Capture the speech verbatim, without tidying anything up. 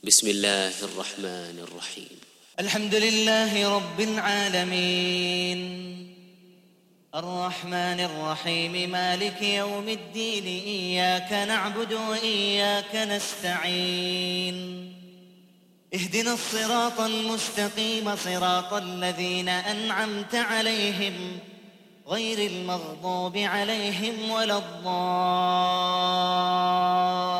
بسم الله الرحمن الرحيم. الحمد لله رب العالمين الرحمن الرحيم مالك يوم الدين، إياك نعبد وإياك نستعين، اهدنا الصراط المستقيم صراط الذين أنعمت عليهم غير المغضوب عليهم ولا الضالين.